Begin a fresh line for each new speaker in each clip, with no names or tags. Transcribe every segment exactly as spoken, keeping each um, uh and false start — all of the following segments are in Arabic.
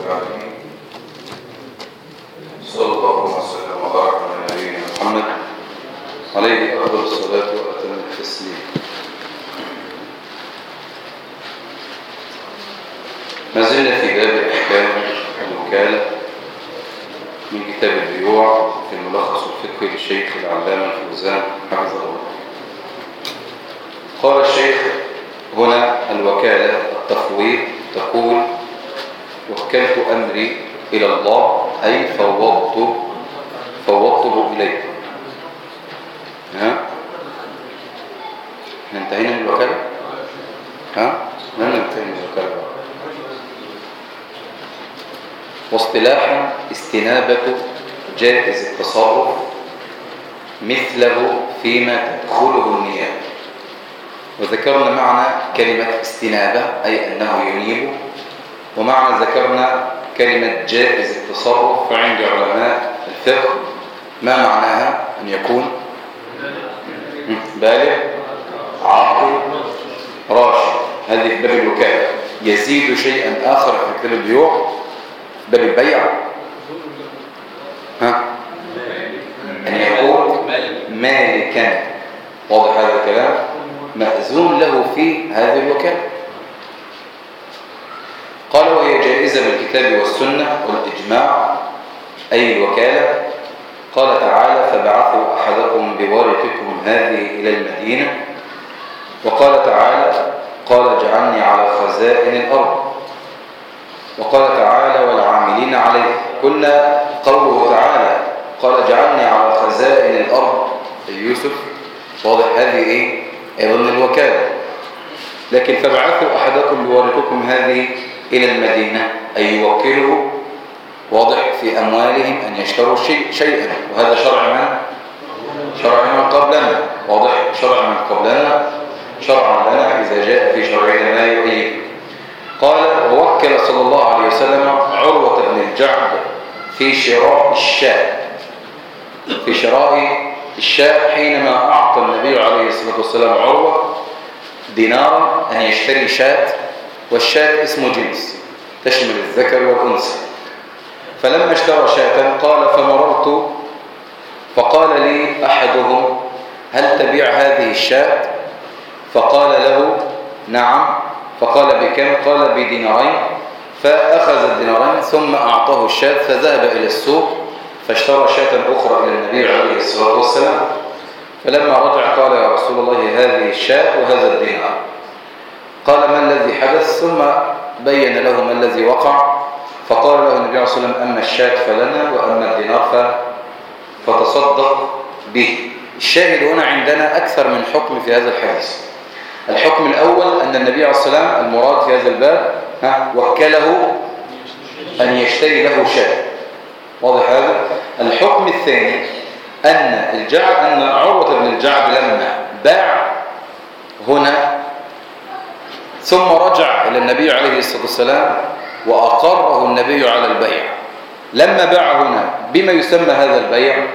العالمين. صلى الله وسلم وبارك على نبينا محمد عليه أفضل الصلاة وأتم التسليم. ما زلنا في باب أحكام الوكالة من كتاب البيوع في الملخص الفقهي للشيخ العلامة الفوزان حفظه الله. قال الشيخ هنا: الوكالة التفويض، تقول وكلت أمري إلى الله، أي فوضت فوضته إليه. ها؟ احنا انتهينا من الوكالة؟ ها؟ من انتهينا من الوكالة؟ واصطلاحا استنابة جائز التصرف مثله فيما تدخله النيابة. وذكرنا معنى كلمة استنابة أي أنه ينيب، ومعنى ذكرنا كلمة جائز التصرف فعند علماء الفقه ما معناها؟ أن يكون بالغ عاقل راشد. هذه في باب الوكالة. يزيد شيئا آخر في كتاب البيوع باب البيع، ها؟ أن يكون مالكا. واضح هذا الكلام؟ مأذون له في هذه الوكالة. قال: وهي جائزة بالكتاب والسنة والإجماع، أي الوكالة. قال تعالى: فبعثوا أحدكم بورقكم هذه إلى المدينة. وقال تعالى: قال اجعلني على خزائن الأرض. وقال تعالى: والعاملين عليه. قلنا قوله تعالى قال اجعلني على خزائن الأرض يوسف، واضح هذه إيه؟ أيضا الوكالة. لكن فبعثوا أحدكم بورقكم هذه إلى المدينة أي يوكله، واضح، في أموالهم أن يشتروا شيء شيئا. وهذا شرع من؟ شرع من قبلنا. واضح، شرع من قبلنا شرع لنا إذا جاء في شرعنا ما يؤيد. قال: ووكل صلى الله عليه وسلم عروة بن الجعد في شراء الشاة في شراء الشاة حينما أعطى النبي عليه الصلاة والسلام عروة دينارا أن يشتري شاة، والشاة اسم جنس تشمل الذكر والأنثى. فلما اشترى شاة قال: فمررت فقال لي أحدهم: هل تبيع هذه الشاة؟ فقال له: نعم. فقال: بكم؟ قال: بدينارين. فأخذ الدينارين ثم أعطاه الشاة، فذهب إلى السوق فاشترى شاة أخرى إلى النبي عليه الصلاة والسلام. فلما رجع قال: يا رسول الله، هذه الشاة وهذا الدينار. قال: ما الذي حدث؟ ثم بين له ما الذي وقع. فقال له النبي عليه الصلاة والسلام: أما الشاة فلنا، وأما الدينار فتصدق به. الشاهد هنا عندنا أكثر من حكم في هذا الحديث. الحكم الأول أن النبي عليه الصلاة والسلام المراد في هذا الباب ها وكله أن يشتري له شاة. واضح هذا؟ الحكم الثاني أن الجعد أن عروة بن الجعد لما باع هنا ثم رجع إلى النبي عليه الصلاة والسلام وأقره النبي على البيع. لما باع هنا بما يسمى هذا البيع؟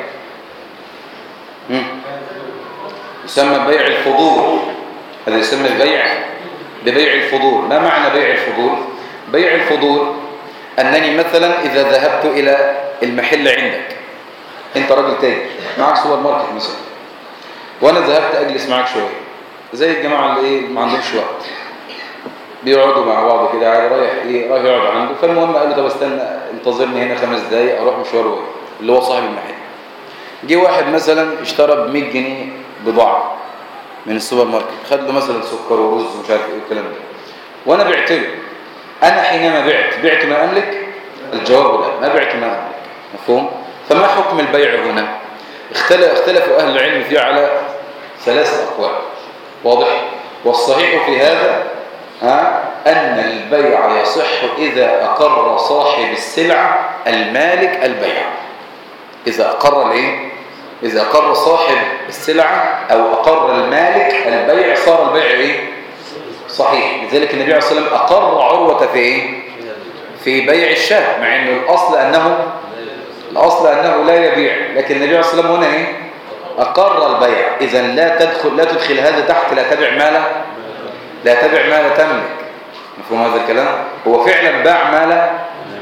يسمى بيع الفضول. هذا يسمى البيع ببيع الفضول. ما معنى بيع الفضول؟ بيع الفضول أنني مثلا إذا ذهبت إلى المحل عندك، أنت راجل تاجر معك سوبر ماركت مثلا، وأنا ذهبت أجلس معك شوية زي الجماعة اللي إيه ما عندهمش وقت بيقعدوا مع بعض كده عادي، رايح إيه رايح يقعد عنده. فالمهم قال له: طب استنى انتظرني هنا خمس دقايق أروح مشوار وين اللي هو صاحب المحل. جه واحد مثلا اشترى ب مية جنيه بضاعة من السوبر ماركت، خد له مثلا سكر ورز ومش عارف ايه الكلام ده، وانا بعت له. انا حينما بعت بعت ما املك؟ الجواب لا، ما بعت ما املك. مفهوم؟ فما حكم البيع هنا؟ اختلف اختلفوا اهل العلم فيه على ثلاث اقوال. واضح؟ والصحيح في هذا ها ان البيع يصح اذا اقر صاحب السلعه المالك البيع. اذا اقر الايه؟ إذا أقر صاحب السلعة أو أقر المالك البيع صار البيع إيه؟ صحيح. لذلك النبي عليه الصلاة والسلام أقر عروة في إيه؟ في بيع الشاة، مع أنه الأصل أنه الأصل أنه لا يبيع، لكن النبي عليه الصلاة والسلام هنا إيه؟ أقر البيع. إذا لا تدخل لا تدخل هذا تحت لا تبع ما لا لا تبع ما لا تملك. مفهوم هذا الكلام؟ هو فعلا باع ما لا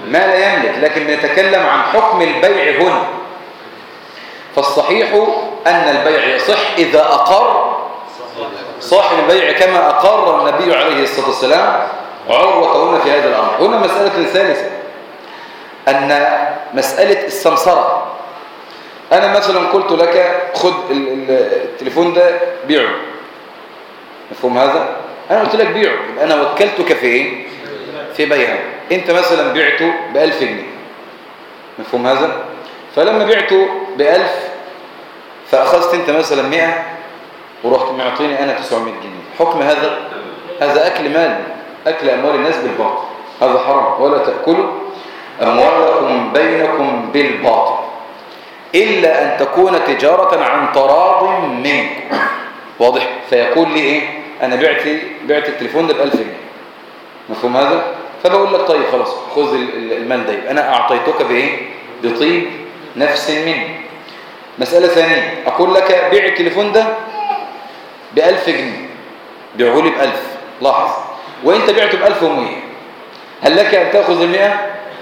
ما لا يملك، لكن بنتكلم عن حكم البيع هنا. فالصحيح أن البيع يصح إذا أقر صاحب البيع كما أقر النبي عليه الصلاة والسلام عروة هنا في هذا الأمر. هنا مسألة ثالثة، أن مسألة السمسرة. أنا مثلا قلت لك خذ التليفون ده بيعه، مفهوم هذا؟ أنا قلت لك بيعه، أنا وكلتك في إيه؟ في بيعه. أنت مثلا بعته بألف جنيه، مفهوم هذا؟ فلما بعته بألف فأخذت أنت مثلا مئة ورحت معطيني أنا تسعمائة جنيه. حكم هذا؟ هذا أكل مال، أكل أموال الناس بالباطل، هذا حرام. ولا تأكلوا أموالكم بينكم بالباطل إلا أن تكون تجارة عن تراض منكم. واضح؟ فيقول لي إيه؟ أنا بعت بعت التليفون ده بألف جنيه، مفهوم هذا؟ فبقول لك طيب خلاص خذ المال ده، أنا أعطيتك بإيه؟ بطيب نفس مني. مسألة ثانية، أقول لك بيع التليفون ده بألف جنيه، بيعه لي بألف، لاحظ، وإنت بعته بألف ومئة، هل لك أن تأخذ المئة؟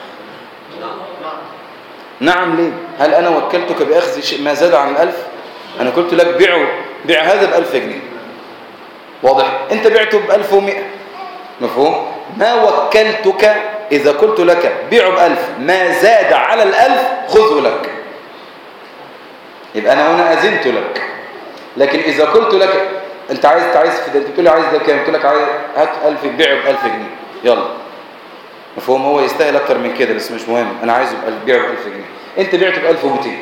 نعم. ليه؟ هل أنا وكلتك بأخذ شيء ما زاد عن الألف؟ أنا قلت لك بيعه، بيع هذا بألف جنيه، واضح؟ أنت بعته بألف ومئة، مفهوم؟ ما وكلتك إذا قلت لك بيعه بألف، ما زاد على الألف خذه لك، يبقى أنا هنا أذنت لك. لكن إذا قلت لك أنت عايز تعايز في ده، أنت بتقول لي عايز ده كام؟ قلت لك عايز هات ألف، بيعه بألف جنيه، يلا، مفهوم؟ هو يستاهل أكتر من كده بس مش مهم، أنا عايزه بيعه بألف جنيه. أنت بعته بألف ومئتين،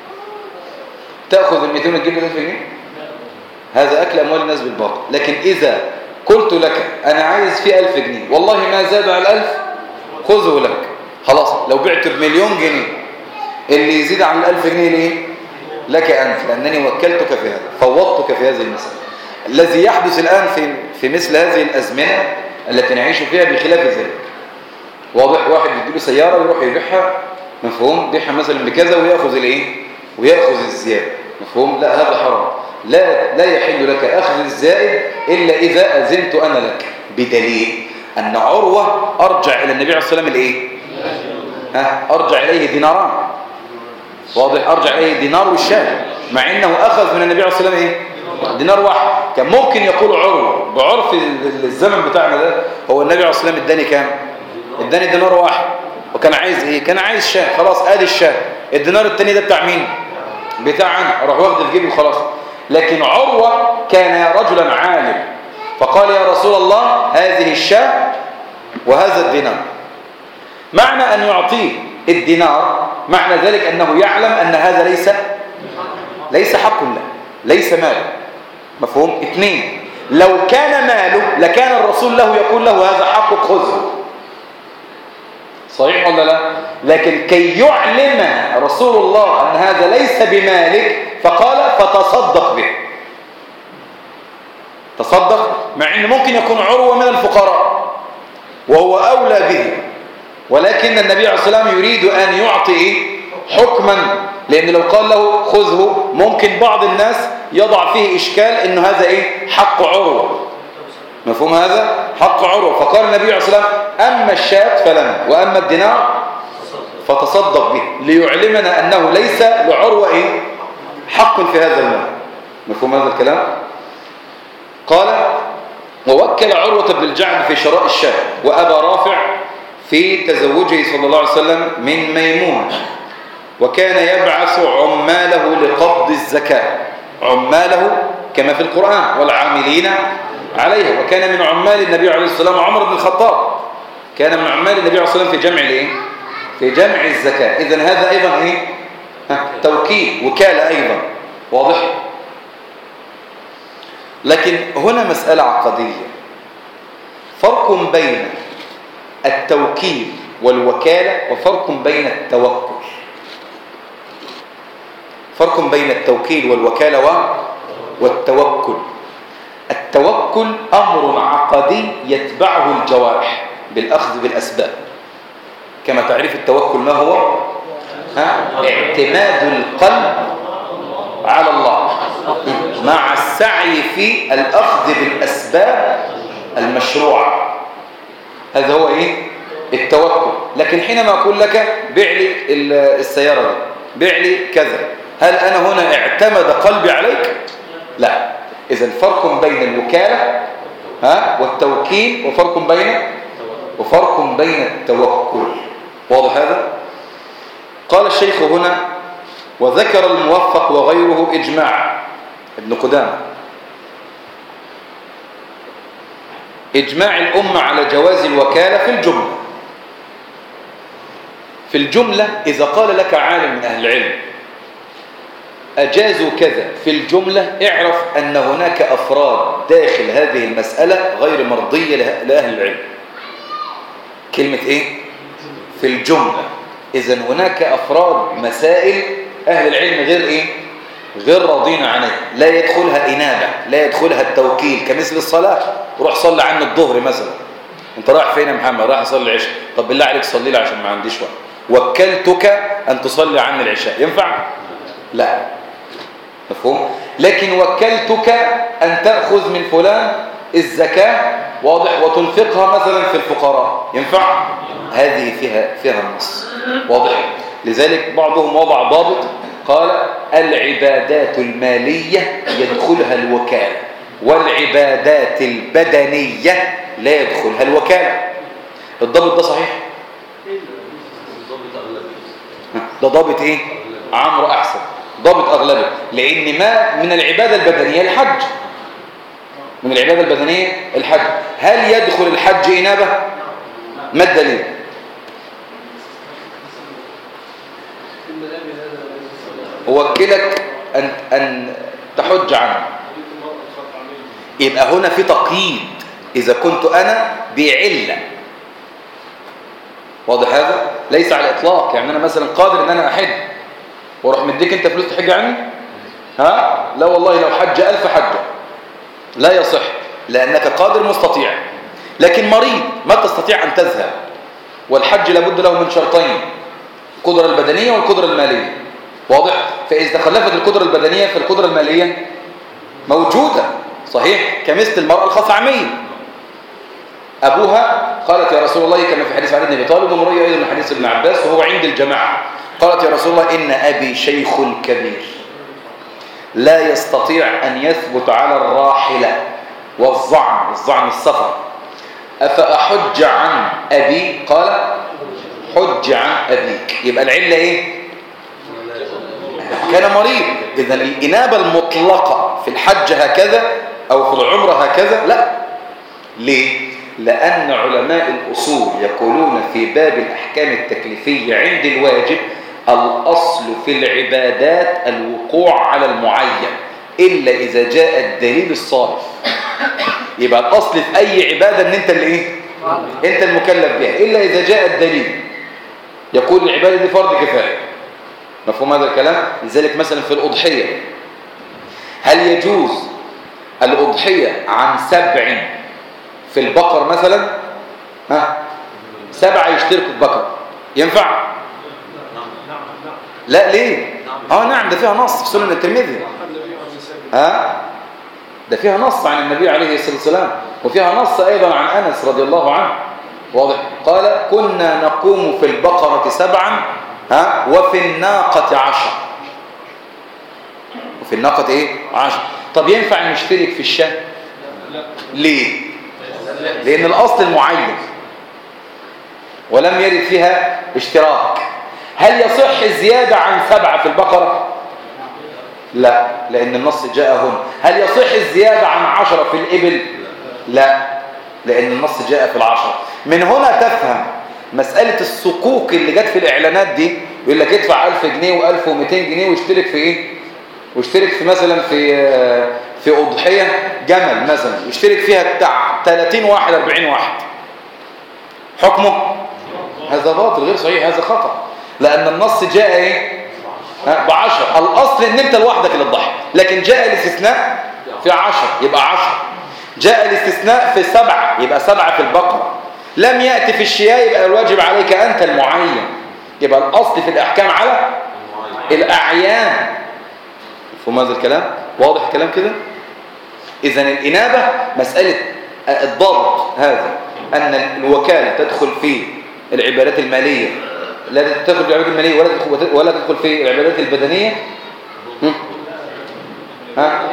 تأخذ المئتين وتجيب ألف جنيه؟ هذا أكل أموال الناس بالباطل. لكن إذا قلت لك أنا عايز فيه ألف جنيه، والله ما زاد على الألف خذه لك، خلاص. لو بعته بمليون جنيه اللي يزيد عن الألف جنيه ليه؟ لك أنت، لأنني وكلتك في هذا، فوضتك في هذه المسألة. الذي يحدث الآن في في مثل هذه الأزمنة التي نعيش فيها بخلاف ذلك. واضح؟ واحد يديله سيارة ويروح يبيعها، مفهوم؟ بيعها مثلا بكذا ويأخذ الإيه؟ ويأخذ الزيادة، مفهوم؟ لا، هذا حرام. لا لا يحل لك أخذ الزائد إلا إذا أذنت أنا لك، بدليل أن عروة أرجع إلى النبي عليه الصلاة والسلام الإيه؟ ها؟ أرجع إليه ديناران، واضح؟ أرجع إليه دينار والشاه، مع إنه أخذ من النبي عليه الصلاة والسلام إيه؟ دينار واحد. كان ممكن يقول عروة بعرف الزمن بتاعنا ده، هو النبي عليه الصلاة والسلام اداني كام؟ اداني دينار واحد، وكان عايز إيه؟ كان عايز شاه، خلاص آدي الشاه. الدينار التاني ده بتاع مين؟ بتاعنا، راح واخد في جيبه وخلاص. لكن عروة كان رجلا عالم، فقال يا رسول الله هذه الشاة وهذا الدينار. معنى أن يعطيه الدينار معنى ذلك أنه يعلم أن هذا ليس ليس حق له، ليس ماله، مفهوم؟ اثنين، لو كان ماله لكان الرسول له يقول له هذا حقك خذه، صحيح ولا لا؟ لكن كي يعلم رسول الله أن هذا ليس بمالك فقال فتصدق به، تصدق، مع أنه ممكن يكون عروة من الفقراء وهو أولى به، ولكن النبي عليه الصلاة والسلام يريد أن يعطي حكما، لأن لو قال له خذه ممكن بعض الناس يضع فيه إشكال أنه هذا إيه؟ حق عروة، مفهوم هذا؟ حق عروة. فقال النبي عليه الصلاة والسلام أما الشاة فلنا وأما الدينار فتصدق به، ليعلمنا أنه ليس لعروة إيه؟ حق في هذا المال، مفهوم هذا الكلام؟ قال ووكل عروة بن الجعد في شراء الشاة، وأبا رافع في تزوجه صلى الله عليه وسلم من ميمونة، وكان يبعث عماله لقبض الزكاة، عماله كما في القرآن والعاملين عليها. وكان من عمال النبي عليه الصلاة والسلام عمر بن الخطاب، كان من عمال النبي عليه الصلاة والسلام في جمع الايه؟ في جمع الزكاة. إذن هذا أيضا إيه؟ توكيل، وكالة أيضا، واضح؟ لكن هنا مسألة عقدية، فرق بين التوكيل والوكالة وفرق بين التوكل. فرق بين التوكيل والوكالة والتوكل. التوكل أمر عقدي يتبعه الجوارح بالأخذ بالأسباب، كما تعرف التوكل ما هو؟ ها؟ اعتماد القلب على الله مع السعي في الأخذ بالأسباب المشروعة، هذا هو إيه؟ التوكل. لكن حينما أقول لك بيع لي السيارة دي، بيع لي كذا، هل أنا هنا اعتمد قلبي عليك؟ لا. إذن فرق بين الوكالة ها والتوكيل، وفرق بين وفرق بين التوكل. واضح هذا؟ قال الشيخ هنا: وذكر الموفق وغيره إجماع ابن قدامة، إجماع الأمة على جواز الوكالة في الجملة. في الجملة إذا قال لك عالم من أهل العلم أجازوا كذا في الجملة، اعرف أن هناك أفراد داخل هذه المسألة غير مرضية لأهل العلم. كلمة إيه؟ في الجملة. إذن هناك أفراد مسائل أهل العلم غير إيه؟ غير راضين عنها، لا يدخلها إنابة، لا يدخلها التوكيل، كمثل الصلاة. روح صلي عني الظهر مثلا، انت رايح فين يا محمد؟ رايح اصلي العشاء. طب بالله عليك صلي لي عشان ما عنديش وقت، وكلتك ان تصلي عني العشاء، ينفع؟ لا. مفهوم؟ لكن وكلتك ان تاخذ من فلان الزكاه، واضح، وتنفقها مثلا في الفقراء، ينفع؟ هذه فيها فيها النص، واضح. لذلك بعضهم وضع ضابط قال: العبادات الماليه يدخلها الوكاله، والعبادات البدنية لا يدخلها الوكالة. الضابط ده صحيح؟ ده ضابط ايه؟ عمرو احسن، ضابط اغلبي، لان ما من العبادة البدنية الحج، من العبادة البدنية الحج. هل يدخل الحج إنابة؟ ما الدليل؟ أوكلك أن, أن تحج عنه. يبقى هنا في تقييد، إذا كنت أنا بعلة، واضح هذا؟ ليس على الإطلاق. يعني أنا مثلا قادر أن أنا أحج وأروح مديك أنت فلوس تحج عني؟ ها؟ لا والله، لو حج ألف حجة لا يصح، لأنك قادر مستطيع، لكن مريض ما تستطيع أن تذهب. والحج لابد له من شرطين: القدرة البدنية والقدرة المالية، واضح؟ فإذا تخلفت القدرة البدنية فالقدرة المالية موجودة، صحيح؟ كمثل المرأة الخثعمية، أبوها قالت يا رسول الله، كما في حديث علي بن أبي طالب ومروي أيضا من حديث ابن عباس وهو عند الجماعة، قالت يا رسول الله إن أبي شيخ كبير لا يستطيع أن يثبت على الراحلة والظعن، الظعن السفر، أفأحج عن أبي؟ قال حج عن أبيك. يبقى العلة إيه؟ كان مريض. إذن الإنابة المطلقة في الحج هكذا أو في العمرة هكذا لا. ليه؟ لأن علماء الأصول يقولون في باب الأحكام التكليفية عند الواجب الأصل في العبادات الوقوع على المعين إلا إذا جاء الدليل الصارف. يبقى الأصل في أي عبادة أن أنت اللي إيه؟ أنت المكلف بها، إلا إذا جاء الدليل يقول العبادة دي فرض كفاية. مفهوم هذا الكلام؟ لذلك مثلا في الأضحية، هل يجوز الأضحية عن سبع في البقر مثلا؟ ها؟ سبعة يشتركوا في بقر، ينفع؟ لا. ليه؟ اه نعم، ده فيها نص في سنن الترمذي. ها؟ ده فيها نص عن النبي عليه الصلاة والسلام، وفيها نص أيضا عن أنس رضي الله عنه، واضح؟ قال كنا نقوم في البقرة سبعا ها وفي الناقة عشر. وفي الناقة ايه؟ عشر. طب ينفع نشترك في الشاة؟ ليه؟ لأن الأصل المعين ولم يرد فيها اشتراك. هل يصح الزيادة عن سبعة في البقرة؟ لا، لأن النص جاء هنا. هل يصح الزيادة عن عشرة في الإبل؟ لا، لأن النص جاء في العشرة. من هنا تفهم مسألة الصكوك اللي جت في الإعلانات دي، يقول لك ادفع ألف جنيه وألف ومئتين جنيه واشترك في إيه؟ واشترك في مثلا في في أضحية جمل مثلا، يشترك فيها بتاع ثلاثين واحد أربعين واحد. حكمه هذا باطل غير صحيح، هذا خطأ، لأن النص جاء إيه؟ بعشر. الأصل إن أنت لوحدك اللي تضحي، لكن جاء الاستثناء في عشر يبقى عشر، جاء الاستثناء في سبعة يبقى سبعة في البقرة، لم يأتي في الشياه يبقى الواجب عليك أنت المعين. يبقى الأصل في الأحكام على الأعيان. مفهوم هذا الكلام؟ واضح الكلام كده؟ إذن الإنابة مسألة الضابط هذا أن الوكالة تدخل في العبادات المالية، لا تدخل في العبادات المالية ولا تدخل ولا تدخل في العبادات البدنية. هم؟ ها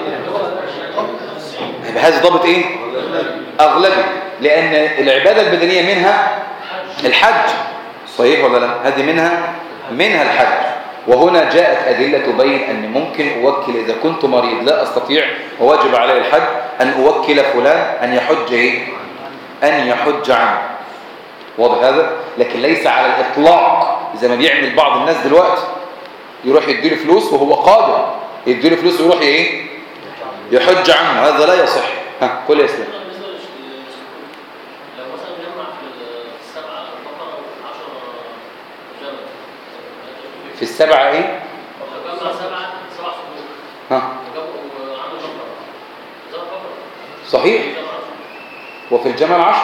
بهذا ضابط ايه؟ اغلبي، لان العبادة البدنية منها الحج، صحيح ولا لا؟ هذه منها منها الحج. وهنا جاءت أدلة تبين أن ممكن أوكل إذا كنت مريض لا أستطيع وواجب علي الحج أن أوكل فلان أن يحج إيه؟ أن يحج عنه. واضح هذا؟ لكن ليس على الإطلاق زي ما بيعمل بعض الناس دلوقتي، يروح يديله فلوس وهو قادر يديله فلوس ويروح إيه؟ يحج عنه. هذا لا يصح. ها كل إسلام. في السبعة ايه؟ ها صحيح. وفي الجمع العشر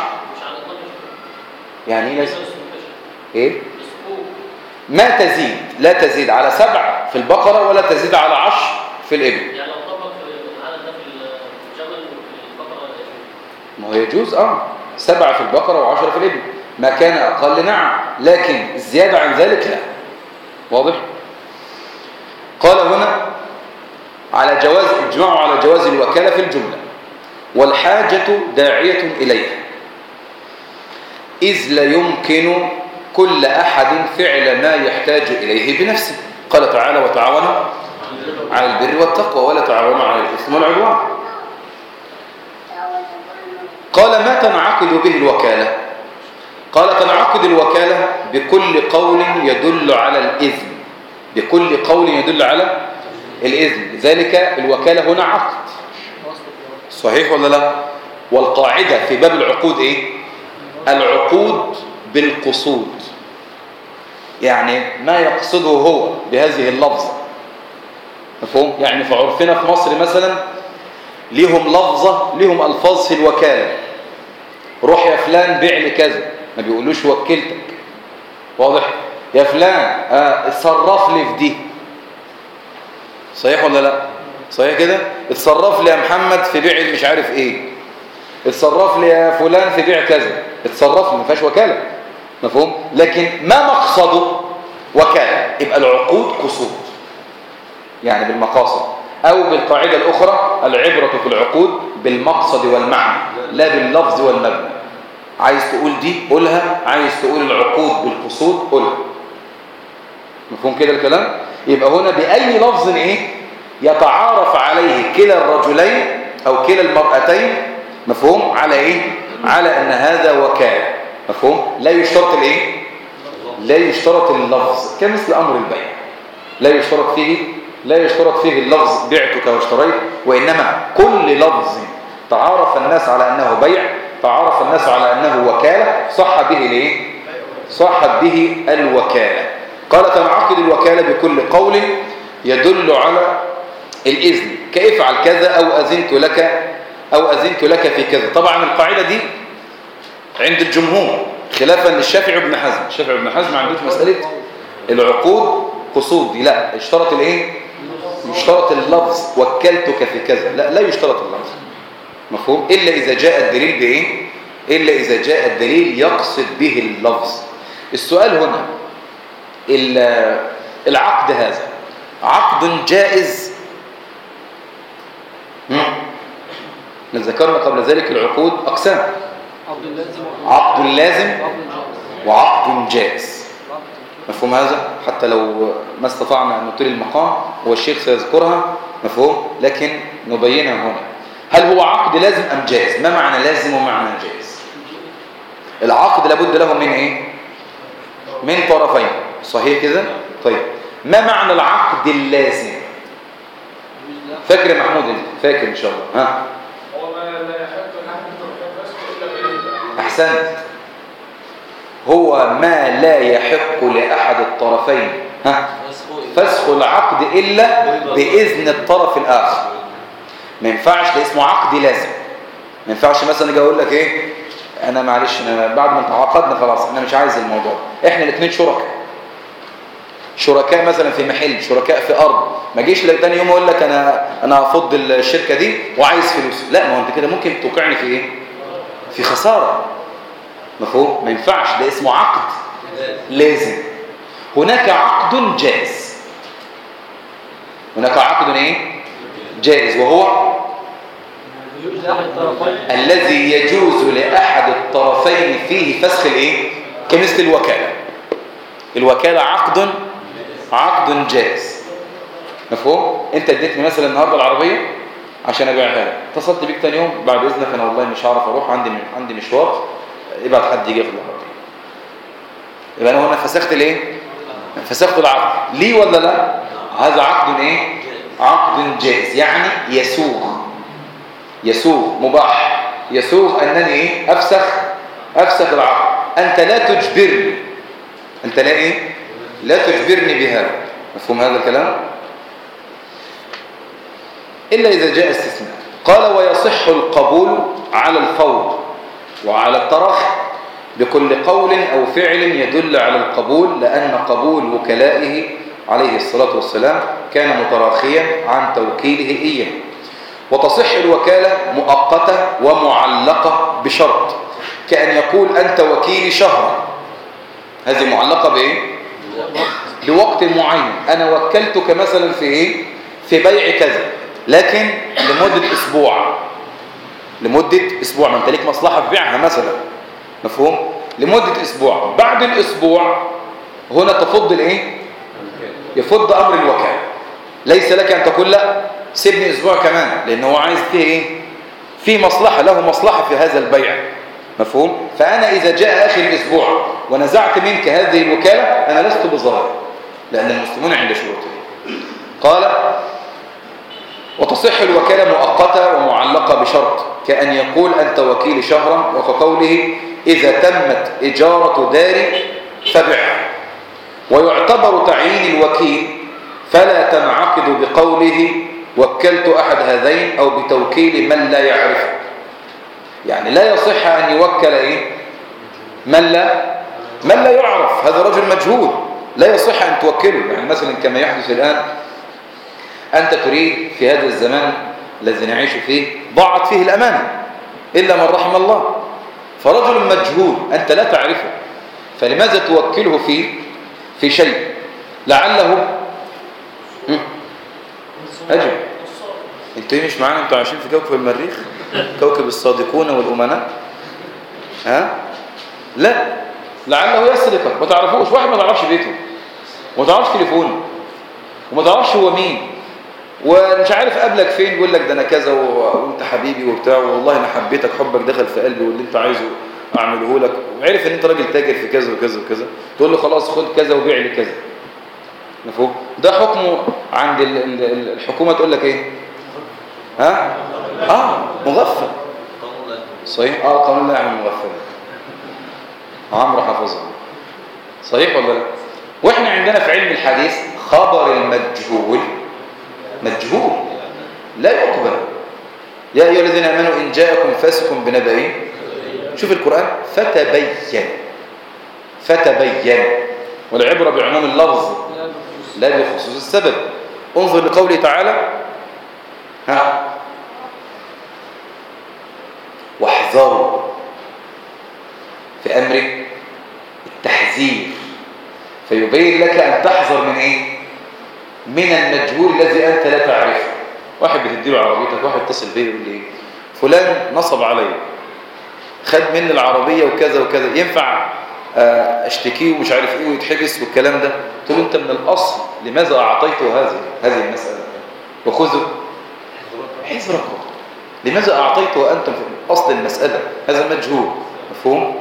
يعني ايه؟ ايه؟ ما تزيد، لا تزيد على سبع في البقرة ولا تزيد على عشر في الإبل. يعني لو طبق العدد ده في الجمل وفي البقرة ما هو يجوز اه سبعة في البقرة وعشرة في الإبل، ما كان أقل نعم، لكن الزيادة عن ذلك لا. واضح؟ قال هنا على جواز اجمعوا على جواز الوكالة في الجملة، والحاجة داعية إليها إذ لا يمكن كل أحد فعل ما يحتاج إليه بنفسه. قال تعالى وتعاونوا على البر والتقوى ولا تعاونوا على الإثم والعدوان. قال ما تنعقد به الوكالة؟ قال تنعقد الوكالة بكل قول يدل على الإذن، بكل قول يدل على الإذن، لذلك الوكالة هنا عقد. صحيح ولا لا؟ والقاعدة في باب العقود إيه؟ العقود بالقصود، يعني ما يقصده هو بهذه اللفظة. مفهوم؟ يعني في عرفنا في مصر مثلا ليهم لفظة، ليهم ألفاظ في الوكالة. روح يا فلان بيع لي كذا، ما بيقولوش وكلتك. واضح؟ يا فلان آه اتصرف لي في دي. صحيح ولا لا؟ صحيح كده؟ اتصرف لي يا محمد في بيع مش عارف ايه، اتصرف لي يا فلان في بيع كذا، اتصرف لي، ما فيهاش وكالة. مفهوم؟ لكن ما مقصده وكالة، يبقى العقود قصود يعني بالمقاصد، او بالقاعدة الاخرى العبرة في العقود بالمقصد والمعنى لا باللفظ والمبنى. عايز تقول دي قولها، عايز تقول العقود بالقصود قولها. مفهوم كده الكلام؟ يبقى هنا بأي لفظ ايه يتعارف عليه كلا الرجلين او كلا المرأتين، مفهوم، على ايه؟ على ان هذا وكالة. مفهوم؟ لا يشترط الايه؟ لا يشترط اللفظ، كمثل امر البيع لا يشترط فيه لا يشترط فيه اللفظ بعتك واشتريت، وانما كل لفظ تعارف الناس على انه بيع، تعارف الناس على انه وكالة، صح به الايه؟ صحت به الوكالة. قال تنعقد الوكالة بكل قول يدل على الإذن، كافعل كذا أو أذنت لك أو أذنت لك في كذا. طبعا القاعدة دي عند الجمهور خلافا للشافعي بن حزم. الشافعي بن حزم ما عندوش مسألة العقود قصود دي، لا اشترط الايه؟ يشترط اللفظ وكلتك في كذا، لا لا يشترط اللفظ. مفهوم؟ إلا إذا جاء الدليل بإيه؟ إلا إذا جاء الدليل يقصد به اللفظ. السؤال هنا العقد هذا عقد جائز؟ ذكرنا قبل ذلك العقود أقسام، عقد لازم وعقد جائز. مفهوم هذا؟ حتى لو ما استطعنا أن نطيل المقام والشيخ سيذكرها، مفهوم، لكن نبينها هنا. هل هو عقد لازم أم جائز؟ ما معنى لازم ومعنى جائز؟ العقد لابد له من إيه؟ من طرفين، صحيح كده؟ طيب ما معنى العقد اللازم؟ فاكر يا محمود؟ فاكر إن شاء الله. ها؟
هو ما لا يحق العقد فسخ إلا بإذن.
أحسنت. هو ما لا يحق لأحد الطرفين ها فسخ العقد إلا بإذن الطرف الآخر. ما ينفعش، ده اسمه عقد لازم. ما ينفعش مثلا اجي اقول لك ايه، انا معلش انا بعد ما تعاقدنا خلاص انا مش عايز الموضوع، احنا الاثنين شركاء شركاء مثلا في محل، شركاء في ارض، ما اجيش لك تاني يوم اقول لك انا انا هفض الشركه دي وعايز فلوس، لا ما هو انت كده ممكن توقعني في ايه؟ في خساره. مفهوم؟ ما ينفعش، ده اسمه عقد لازم. هناك عقد جائز، هناك عقد ايه جائز، وهو الذي يجوز لأحد الطرفين فيه فسخ الايه، كمثل الوكالة. الوكالة عقد عقد جائز، مفهوم؟ انت اديتني مثلا النهارده العربية عشان ابيعها لك، اتصلت بيك تاني يوم بعد اذنك انا والله مش هعرف اروح، عندي عندي مشوار، ابعت حد يجي ياخد العربية. يبقى انا هنا فسخت الايه؟ فسخت العقد لي ولا لا؟ هذا عقد ايه؟ عقد جائز، يعني يسوغ يسوغ مباح، يسوغ انني ايه؟ افسخ افسخ العقد. انت لا تجبرني، انت لا ايه؟ لا تجبرني بهذا. مفهوم هذا الكلام؟ الا اذا جاء استثناء. قال ويصح القبول على الفور وعلى التراخي بكل قول أو فعل يدل على القبول، لأن قبول وكلائه عليه الصلاة والسلام كان متراخيا عن توكيله إياه. وتصح الوكالة مؤقتة ومعلقة بشرط، كأن يقول أنت وكيلي شهرا، هذه معلقة بإيه؟ بوقت معين. أنا وكلتك مثلا في إيه؟ في بيع كذا، لكن لمدة أسبوع، لمدة أسبوع، ما أنت ليك مصلحة في بيعها مثلا، مفهوم؟ لمدة أسبوع. بعد الأسبوع هنا تفض الإيه؟ يفض أمر الوكالة. ليس لك أن تقول لا سيبني أسبوع كمان، لأنه هو عايز فيه إيه؟ فيه مصلحة، له مصلحة في هذا البيع، مفهوم؟ فأنا إذا جاء آخر الأسبوع ونزعت منك هذه الوكالة أنا لست بظاهر، لأن المسلمون عند شروطهم. قال وتصح الوكالة مؤقتة ومعلقة بشرط، كأن يقول أنت وكيل شهرا، وكقوله إذا تمت إجارة داري فبعها. ويعتبر تعيين الوكيل فلا تنعقد بقوله وكلت أحد هذين أو بتوكيل من لا يعرفه. يعني لا يصح أن يوكل إيه؟ من لا من لا يعرف، هذا رجل مجهول لا يصح أن توكله. يعني مثلا كما يحدث الآن، أنت تريد في هذا الزمان الذي نعيش فيه ضاعت فيه الأمانة إلا من رحم الله، فرجل مجهول أنت لا تعرفه، فلماذا توكله في في شيء لعله أجل. انتوا مش معانا، انتوا عايشين في كوكب المريخ، كوكب الصادقون والأمناء، ها؟ لا، لعله يسرقك، ما تعرفوش. واحد ما تعرفش بيته وما تعرفش تليفونه وما تعرفش هو مين، ومش عارف قبلك فين، يقول لك ده انا كذا وانت حبيبي وبتاع، والله انا حبيتك، حبك دخل في قلبي واللي انت عايزه اعمله لك، وعرف ان انت راجل تاجر في كذا وكذا وكذا، تقول له خلاص خد كذا وبيع لي كذا، مفهوم؟ ده حكمه عند الحكومه، تقول لك ايه؟ ها؟ اه مغفل. صحيح، اه قانون لا يعمل مغفل، عمرو حافظها. صحيح ولا لا؟ واحنا عندنا في علم الحديث خبر المجهول مجهول لا يقبل. يا ايها الذين امنوا ان جاءكم فاسق بنبأ، شوف القرآن، فتبين فتبين، والعبرة بعموم اللفظ لا بخصوص السبب. انظر لقوله تعالى ها واحذروا، في امر التحذير، فيبين لك ان تحذر من ايه؟ من المجهول الذي انت لا تعرفه. واحد بتديله عربيتك، واحد اتصل بيه يقول لي فلان نصب علي، خد مني العربيه وكذا وكذا، ينفع اشتكيه ومش عارف ايه ويتحبس والكلام ده؟ قلت له انت من الاصل لماذا اعطيته هذه هذه المساله؟ وخذوا حذركم، لماذا اعطيته وانتم في اصل المساله؟ هذا مجهول، مفهوم؟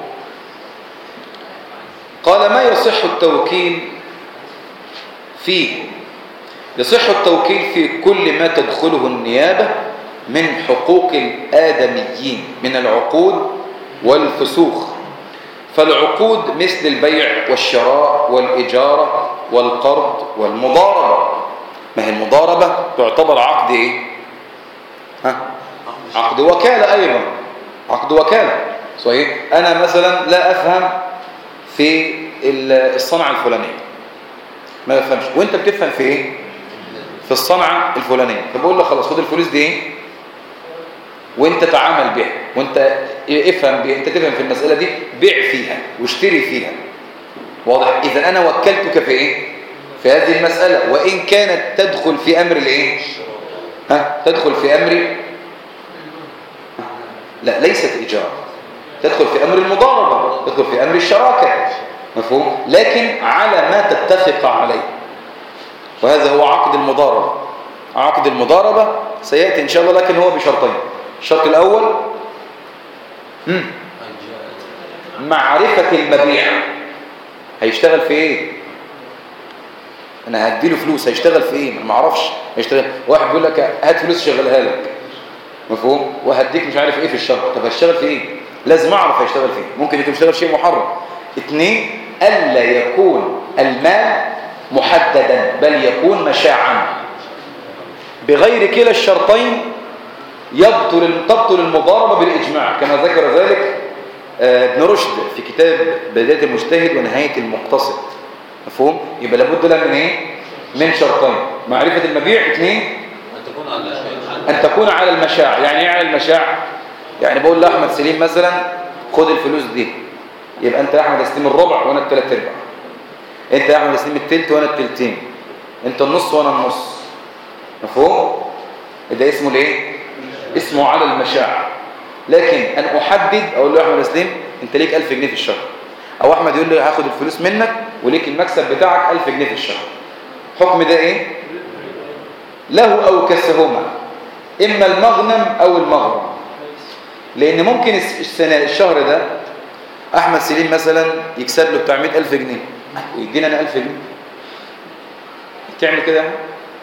قال ما يصح التوكيل فيه، يصح التوكيل في كل ما تدخله النيابة من حقوق الآدميين من العقود والفسوخ. فالعقود مثل البيع والشراء والإجارة والقرض والمضاربة. ما هي المضاربة تعتبر عقد إيه؟ ها؟ عقد وكالة أيضا، عقد وكالة. صحيح؟ أنا مثلا لا أفهم في الصنعة الفلانية، ما بفهمش، وانت بتفهم في ايه؟ في الصنعة الفلانية، فبقول له خلاص خد الفلوس دي ايه وانت تعامل بيها، وانت افهم بيها، انت تفهم في المسألة دي، بيع فيها واشتري فيها، واضح؟ إذا أنا وكلتك في إيه؟ في هذه المسألة، وإن كانت تدخل في أمر الإيه؟ ها؟ تدخل في أمر، لا ليست إيجار، تدخل في أمر المضاربة، تدخل في أمر الشراكة، مفهوم؟ لكن على ما تتفق عليه، وهذا هو عقد المضاربة. عقد المضاربة سيأتي إن شاء الله، لكن هو بشرطين. الشرط الأول هم. معرفة المبيع، هيشتغل في إيه؟ أنا هديله فلوس، هيشتغل في إيه؟ ما أعرفش هيشتغل. واحد بيقول لك هات فلوس شغلها لك، مفهوم؟ وهديك مش عارف إيه في الشهر، طب هيشتغل في إيه؟ لازم أعرف هيشتغل في إيه. ممكن يكون يشتغل شيء محرم. اثنين، ألا يكون المال محددا، بل يكون مشاعا. بغير كلا الشرطين يبطل تبطل المضاربة بالإجماع، كما ذكر ذلك ابن رشد في كتاب بداية المجتهد ونهاية المقتصد، مفهوم؟ يبقى لابد لها من ايه؟ من شرطين: معرفة المبيع. اثنين، أن تكون على المشاع. يعني ايه على المشاع؟ يعني بقول لأحمد سليم مثلا خد الفلوس دي، يبقى أنت يا أحمد استلم الربع وأنا الثلاث أرباع، أنت يا أحمد استلم التلت وأنا التلتين، أنت النص وأنا النص، مفهوم؟ ده اسمه الايه؟ اسمه على المشاع. لكن أن أحدد أقول له أحمد سليم أنت ليك ألف جنيه في الشهر، أو أحمد يقول لي هاخد الفلوس منك وليك المكسب بتاعك ألف جنيه في الشهر، حكم ده إيه؟ له أو كسهما، إما المغنم أو المغرم. لأن ممكن السنة الشهر ده أحمد سليم مثلا يكسب له بتاع مئة ألف جنيه ويدينا أنا ألف جنيه. تعمل كده يا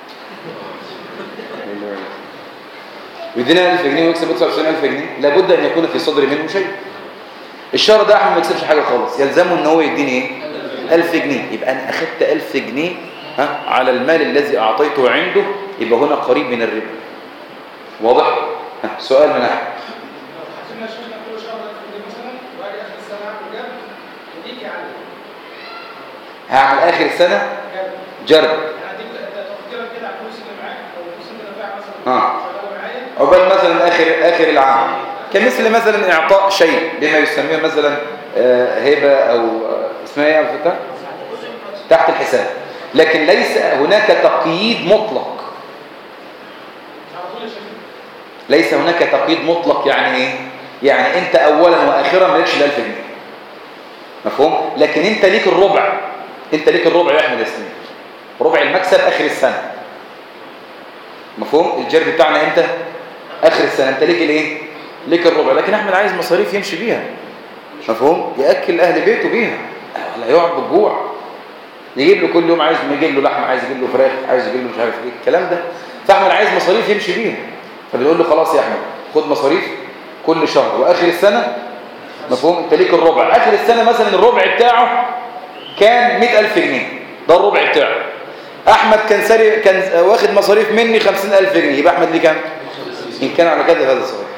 ويدينا ألف جنيه ويكسب تسعة وتسعين ألف جنيه، لابد أن يكون في صدر منه شيء. الشهر ده أحمد ما يكسبش حاجة خالص، يلزمه أن هو يديني إيه؟ ألف جنيه. يبقى أنا أخذت ألف جنيه ها على المال الذي أعطيته عنده، يبقى هنا قريب من الربا. واضح؟ ها. سؤال من أحد. هعمل آخر السنة جرب. ها. عقبال مثلا آخر آخر العام، كمثل مثلا إعطاء شيء بما يسميه مثلا هبة أو اسمها إيه الفتاة تحت الحساب، لكن ليس هناك تقييد مطلق. ليس هناك تقييد مطلق. يعني إيه؟ يعني أنت أولا وآخرا مالكش الألف جنيه، مفهوم؟ لكن أنت ليك الربع، أنت ليك الربع يا أحمد ياسين، ربع المكسب آخر السنة، مفهوم؟ الجرد بتاعنا أنت آخر السنة، أنت ليك الإيه؟ ليك الربع. لكن أحمد عايز مصاريف يمشي بيها، مفهوم؟ يأكل أهل بيته بيها، لا يقعد بالجوع، يجيب له كل يوم، عايز يجيب له لحمة، عايز يجيب له فراخ، عايز يجيب له مش عارف ايه الكلام ده. فأحمد عايز مصاريف يمشي بيها، فبنقول له خلاص يا أحمد خد مصاريف كل شهر، وآخر السنة مفهوم أنت ليك الربع. آخر السنة مثلا الربع بتاعه كان مئة ألف جنيه، ده الربع بتاعه. أحمد كان ساري كان واخد مصاريف مني خمسين ألف جنيه، يبقى أحمد ليه كام؟ إن كان على كده هذا صحيح.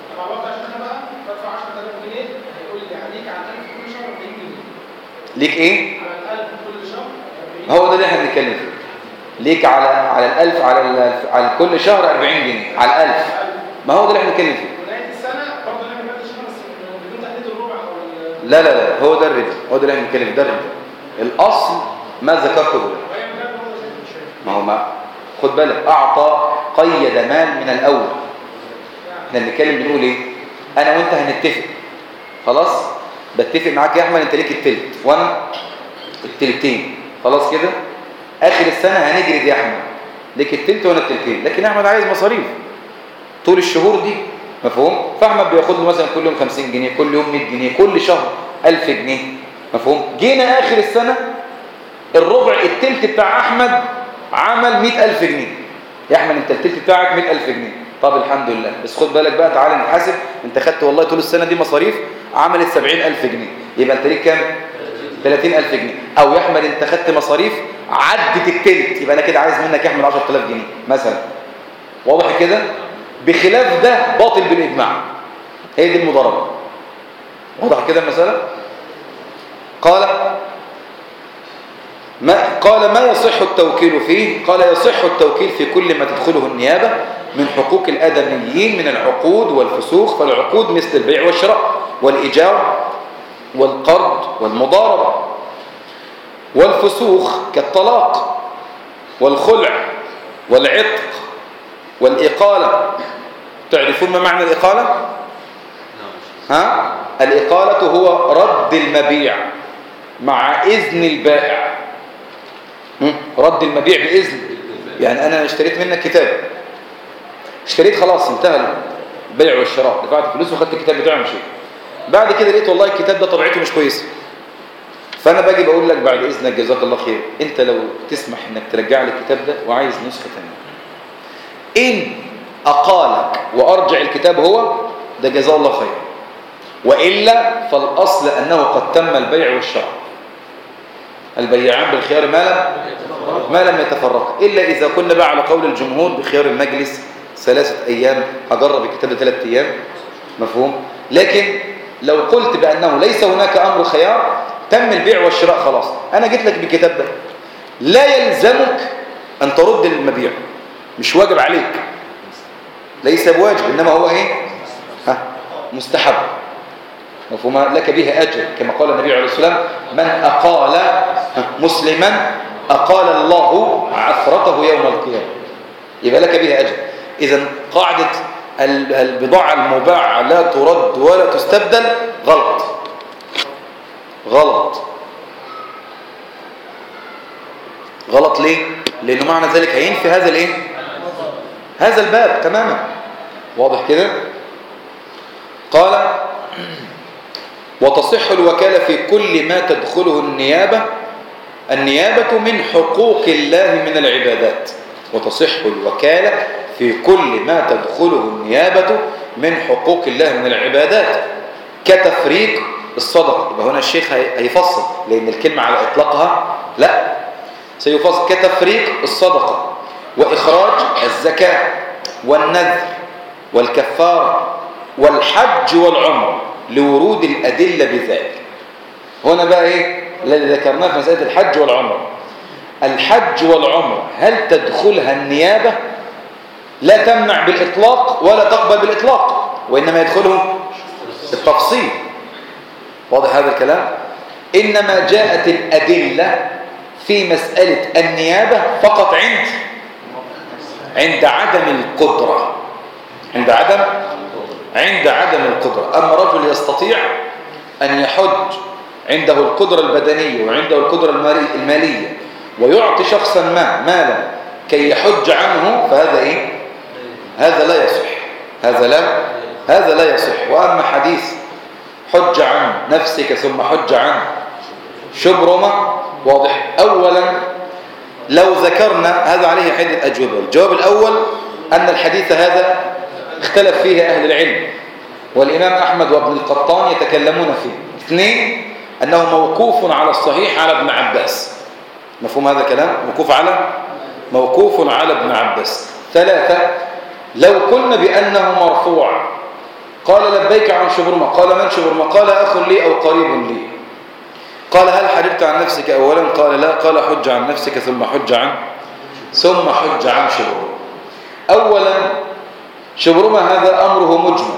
ليك ايه؟
على الألف كل شهر.
هو ده اللي احنا بنتكلم فيه. ليك على على الألف على الألف على كل شهر أربعين جنيه على الألف. ما هو ده اللي احنا بنتكلم فيه.
ونهاية السنة برضه اللي احنا بنتكلم بس بدون تحديد الربع او
لا لا لا هو ده الربا، هو ده اللي احنا بنتكلم فيه، ده الربا. الأصل ما ذكرته ده. ما هو ما خد بالك أعطى قيد مال من الأول. احنا بنتكلم بنقول ايه؟ أنا وأنت هنتفق خلاص؟ بتفق معاك يا أحمد أنت ليك التلت وأنا التلتين، خلاص كده؟ آخر السنة هنجرد يا أحمد ليك التلت وأنا التلتين، لكن أحمد عايز مصاريف طول الشهور دي، مفهوم؟ فأحمد بياخد له مثلا كل يوم خمسين جنيه، كل يوم مئة جنيه، كل شهر ألف جنيه، مفهوم؟ جينا آخر السنة الربع التلت بتاع أحمد عمل مئة ألف جنيه. يا أحمد أنت التلت بتاعك مئة ألف جنيه، طب الحمد لله، بس خد بالك بقى تعالى نحاسب، أنت خدت والله طول السنة دي مصاريف عملت سبعين ألف جنيه، يبقى أنت ليك كام؟ ثلاثين ألف جنيه. أو يا أحمد أنت خدت مصاريف عدت التلت، يبقى أنا كده عايز منك يا أحمد عشرة آلاف جنيه مثلا. واضح كده؟ بخلاف ده باطل بالإجماع. هي دي المضاربة. واضح كده المسألة؟ قال ما قال ما يصح التوكيل فيه؟ قال يصح التوكيل في كل ما تدخله النيابة من حقوق الآدميين من العقود والفسوق، فالعقود مثل البيع والشراء والإيجار والقرض والمضاربة. والفسوخ كالطلاق والخلع والعتق والإقالة. تعرفون ما معنى الإقالة؟ ها؟ الإقالة هو رد المبيع مع إذن البائع. رد المبيع بإذن، يعني أنا اشتريت منك كتاب، اشتريت خلاص انتهى البيع والشراء، دفعت فلوس وخدت الكتاب بتاعي ومشيت. بعد كده لقيت والله الكتاب ده طبيعته مش كويسه، فانا باجي بقول لك بعد اذنك جزاك الله خير، انت لو تسمح انك ترجع لي الكتاب ده وعايز نسخه ثانيه، ان اقالك وارجع الكتاب هو ده جزاه الله خير، والا فالاصل انه قد تم البيع والشراء. البيعان بالخيار ما لم ما لم يتفرقا، الا اذا كنا بقى على قول الجمهور بخيار المجلس ثلاثه ايام، هجرب الكتاب ده ثلاث ايام، مفهوم؟ لكن لو قلت بانه ليس هناك امر خيار، تم البيع والشراء خلاص، انا جيت لك بالكتاب ده، لا يلزمك ان ترد المبيع، مش واجب عليك، ليس بواجب، انما هو ايه؟ ها، مستحب، مفهوم؟ لك به اجر، كما قال النبي عليه الصلاه والسلام: من اقال مسلما اقال الله عثرته يوم القيامه، يبقى لك به اجر. اذا قاعده البضاعه المباعه لا ترد ولا تستبدل غلط غلط غلط. ليه؟ لانه معنى ذلك هينفي هذا الايه؟ هذا الباب تماما. واضح كده؟ قال: وتصح الوكالة في كل ما تدخله النيابة النيابة من حقوق الله من العبادات. وتصح الوكالة في كل ما تدخله النيابة من حقوق الله من العبادات كتفريق الصدقة. يبقى هنا الشيخ هيفصل، لأن الكلمة على إطلاقها لا، سيفصل: كتفريق الصدقة وإخراج الزكاة والنذر والكفارة والحج والعمر لورود الأدلة بذلك. هنا بقى إيه الذي ذكرناه في مسألة الحج والعمر؟ الحج والعمر هل تدخلها النيابة؟ لا تمنع بالإطلاق ولا تقبل بالإطلاق، وإنما يدخلهم التفصيل. واضح هذا الكلام؟ إنما جاءت الأدلة في مسألة النيابة فقط عند عند عدم القدرة عند عدم عند عدم القدرة. أما رجل يستطيع أن يحج عنده القدرة البدنية وعنده القدرة المالية ويعطي شخصا ما مالا كي يحج عنه، فهذا إيه؟ هذا لا يصح، هذا لا هذا لا يصح. وأما حديث حج عن نفسك ثم حج عن شبرمة، واضح. أولا لو ذكرنا هذا عليه عدة أجوبة. الجواب الأول أن الحديث هذا اختلف فيه أهل العلم، والإمام أحمد وابن القطان يتكلمون فيه. اثنين، أنه موقوف على الصحيح على ابن عباس. مفهوم هذا الكلام؟ موقوف على موقوف على ابن عباس. ثلاثة، لو قلنا بأنه مرفوع، قال لبيك عن شبرمة، قال من شبرمة؟ قال أخ لي أو قريب لي. قال هل حجبت عن نفسك أولا؟ قال لا. قال حج عن نفسك ثم حج عن ثم حج عن شبرمة. أولا شبرمة هذا أمره مجمل،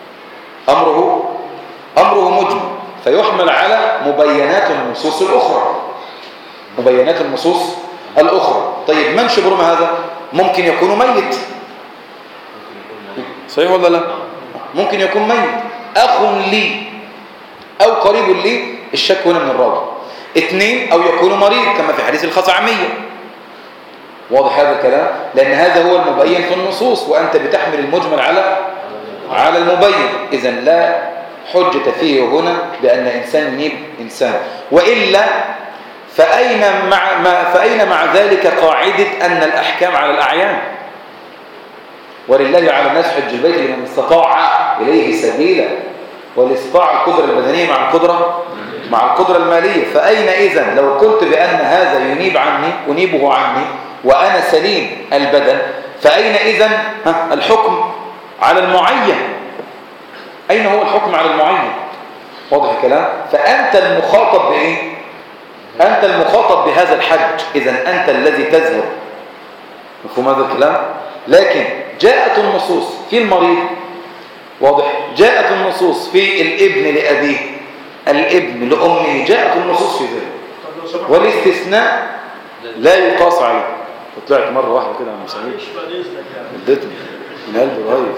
أمره أمره مجمل، فيحمل على مبينات النصوص الأخرى مبينات النصوص الأخرى. طيب من شبرمة هذا؟ ممكن يكون ميت، صحيح ولا لا؟ ممكن يكون ميت. أخ لي أو قريب لي، الشك هنا من الراوي. اثنين، أو يكون مريض كما في حديث الخزعمية. واضح هذا الكلام؟ لأن هذا هو المبين في النصوص، وأنت بتحمل المجمل على على المبين. إذن لا حجة فيه هنا بأن إنسان ينيب إنسان. وإلا فأين مع, ما فأين مع ذلك قاعدة أن الأحكام على الأعيان؟ ولله على الناس حج البيت لمن استطاع إليه سبيلا، والاستطاع القدرة البدنية مع القدرة مع القدرة المالية. فأين إذن لو قلت بأن هذا ينيب عني أنيبه عني وأنا سليم البدن، فأين إذن الحكم على المعين؟ أين هو الحكم على المعين؟ واضح الكلام؟ فأنت المخاطب بإيه؟ أنت المخاطب بهذا الحج، إذن أنت الذي تزهر. مفهوم هذا الكلام؟ لكن جاءت النصوص في المريض، واضح، جاءت النصوص في الابن لأبيه، الابن لأمه، جاءت النصوص في ذلك.
طب لو سمحت.
والاستثناء لا يقاس عليه. وطلعت مرة واحدة كده من مسامير
معلش بعد اذنك يعني.
اديتني من قلبي رهيب.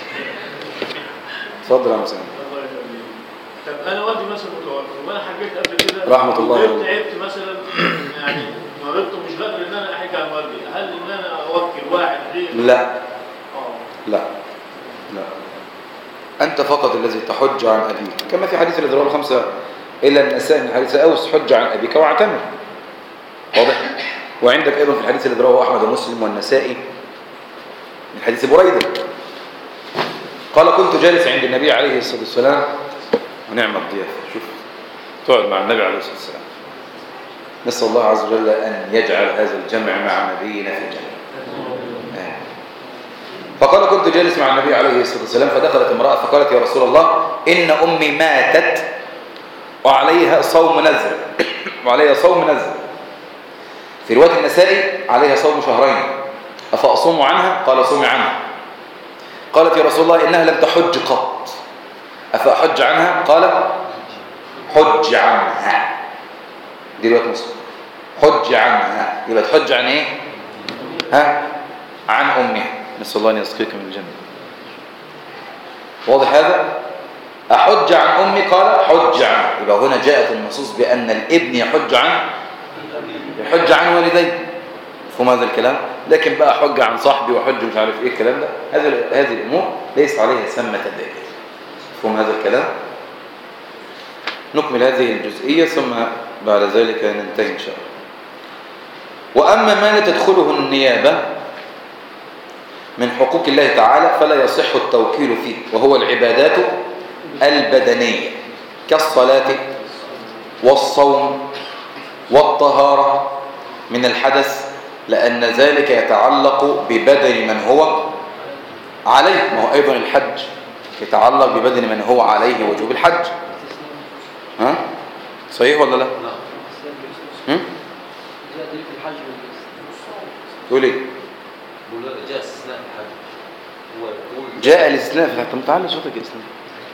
اتفضل يا مسامير.
الله يخليك. طب انا والدي مثلا متوفي وانا حجيت قبل كده
رحمة الله عليه.
تعبت مثلا يعني مرضت ومش قادر ان انا احج عن والدي، هل ان انا اوكل واحد غير؟
لا
اه
لا لا، أنت فقط الذي تحج عن أبيك، كما في حديث الذي رواه الخمسة إلا النساء من حديث أوس: حج عن أبيك واعتمر. واضح؟ وعندك أيضا في الحديث الذي رواه أحمد ومسلم والنسائي من حديث بريدة قال: كنت جالس عند النبي عليه الصلاة والسلام، ونعم الضيافة، شوف تقعد مع النبي عليه الصلاة والسلام. نسأل الله عز وجل أن يجعل هذا الجمع مع نبينا في الجنة. فقال: كنت جالس مع النبي عليه الصلاة والسلام فدخلت امرأة فقالت: يا رسول الله، إن أمي ماتت وعليها صوم نذر وعليها صوم نذر في رواية النسائي عليها صوم شهرين، أفأصوم عنها؟ قال: صومي عنها. قالت: يا رسول الله، إنها لم تحج قط، أفأحج عنها؟ قال: حج عنها. دي رواية مسلم. حج عنها، يبقى تحج عن إيه؟ ها؟ عن أمها. نسأل الله أن يسقيك من الجنة. واضح هذا؟ أحج عن أمي؟ قال: حج عنها. يبقى هنا جاءت النصوص بأن الابن يحج عن يحج عن والديه. مفهوم هذا الكلام؟ لكن بقى حج عن صاحبي وحج مش عارف ايه الكلام ده، هذه هذه الامور ليس عليها ثمة دليل. مفهوم هذا الكلام؟ نكمل هذه الجزئية ثم بعد ذلك ننتهي ان شاء الله. واما ما لا تدخله النيابة من حقوق الله تعالى فلا يصح التوكيل فيه، وهو العبادات البدنية كالصلاة والصوم والطهارة من الحدث، لأن ذلك يتعلق ببدن من هو عليه. ما هو أيضا الحج يتعلق ببدن من هو عليه وجوب الحج. ها؟ صحيح ولا لا؟ هم؟ تقول ايه؟
جاء استثناء الحج.
جاء الاستثناء في الحج. متعلق صوتك الاستثناء.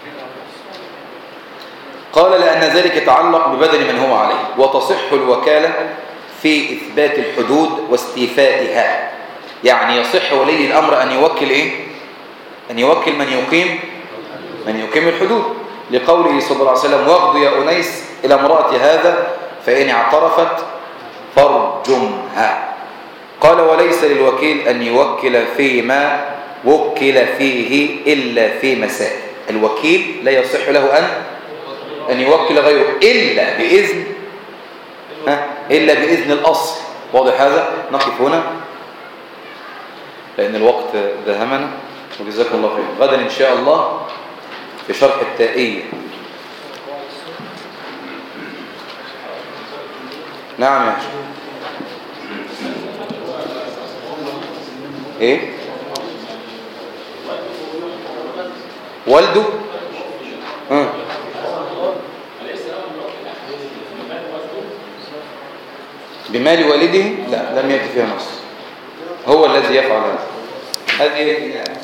قال: لأن ذلك يتعلق ببدن من هو عليه، وتصح الوكالة في إثبات الحدود واستيفائها. يعني يصح ولي الأمر أن يوكل إيه؟ أن يوكل من يقيم من يقيم الحدود، لقوله صلى الله عليه وسلم: واغض يا أنيس إلى امرأة هذا فإن اعترفت فارجمها. قال: وليس للوكيل أن يوكل فيما وكل فيه إلا في مسائل. الوكيل لا يصح له أن أن يوكل غيره إلا بإذن ها؟ إلا بإذن الأصل. واضح هذا؟ نقف هنا لأن الوقت دهمنا، وجزاكم الله خير. غدا إن شاء الله في شرح التائية. نعم يا شيخ. إيه؟ والده؟ ها؟ بمال والده؟ لا، لم يأتي فيها نص. هو الذي يفعل هذا. هذه